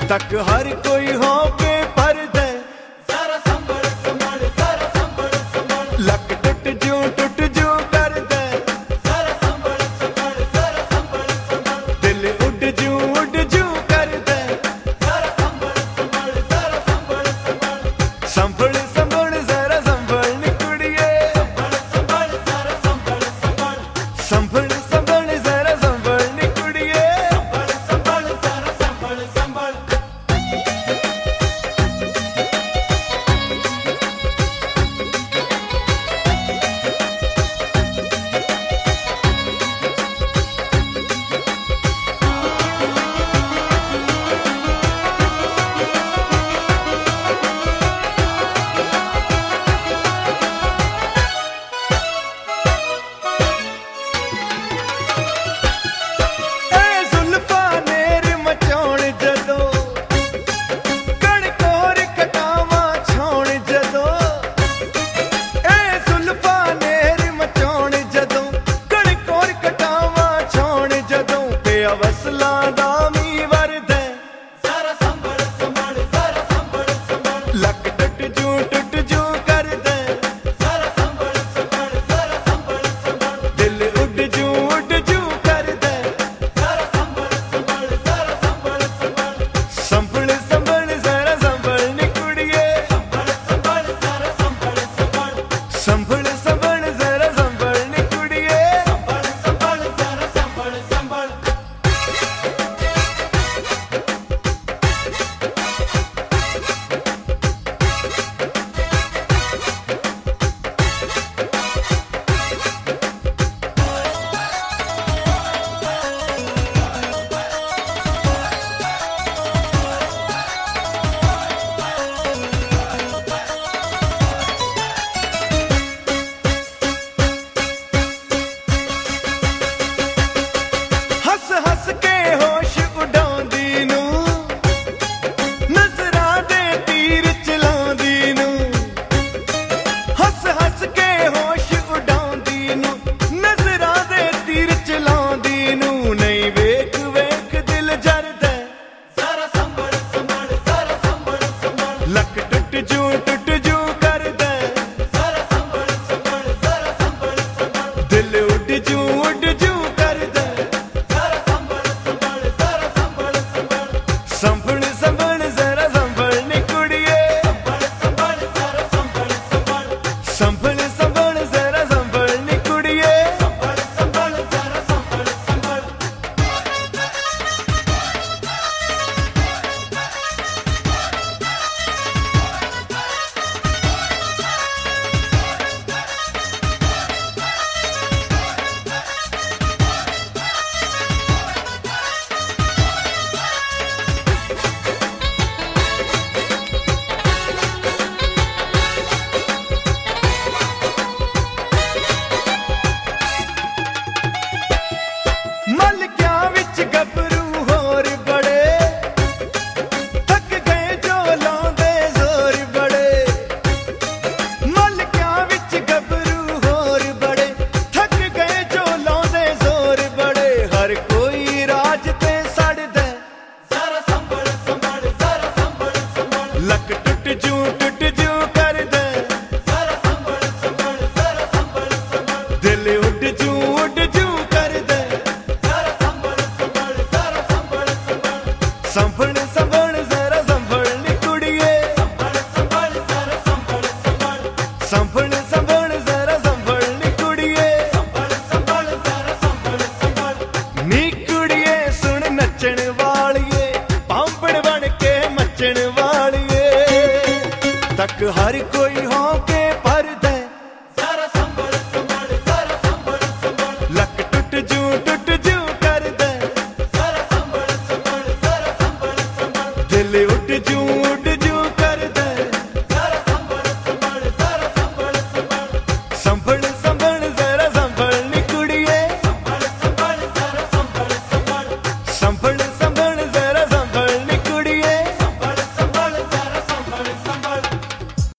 तक हर कोई हो के भर दे, जरा संभल संभल जरा संभल संभल, लक टूट जू कर दे, जरा संभल संभल जरा संभल संभल, दिल उड़ जू कर दे, जरा संभल संभल जरा संभल संभल, संभल संभल जरा संभल नी कुड़िए, संभल जरा संभल संभल, संभल संभल जरा संभल नी कुड़िए। संभल जरा संभल संभल। वसला दामी वरदे, जरा संभल संभल जरा संभल संभल, लक टूट जू कर दे, जरा संभल संभल जरा संभल संभल, दिल उड़ जू कर दे, जरा संभल संभल जरा संभल संभल, संभल संभल जरा संभल नी कुड़िए, संभल संभल जरा संभल संभल, संभल संभल जरा संभल नी कुड़िए। संभल संभल जरा संभल संभल। हस हस के होश उड़ाउंदी नू, नजरां दे तीर चलाउंदी नू, हस हस के होश उड़ाउंदी नू, नजरां दे तीर चलाउंदी नू, नहीं वेख वेख दिल जरदा, जरा संभल संभल जरा संभल संभल, लक टूट जू कर दे, जरा संभल संभल जरा संभल संभल, दिल उड़ जू कर दे, जरा संभल संभल जरा संभल संभल, संभल संभल जरा संभल नी कुड़िए, संभल जरा संभल संभल, संभल संभल जरा संभल नी कुड़िए। संभल जरा संभल संभल। मलकियां विच गबरू होर बड़े, थक गए जो लाउंदे जोर बड़े, मलकियां विच गबरू होर बड़े, थक गए जो लाउंदे जोर बड़े, हर कोई राज ते सड़दे, जरा संभल संभल जरा संभल संभल, लक टूट जू कर दे, जरा संभल संभल जरा संभल संभल, दिल उड़ जू कर दे, जरा संभल संभल जरा संभल संभल, संभल संभल जरा संभल नी कुड़िए, संभल संभल जरा संभल संभल, संभल संभल जरा संभल नी कुड़िए। संभल संभल जरा संभल संभल। नी कुड़िए सुन नचण वालिए, पांपड़ बन के मचण वालिए, तक हर कोई हो के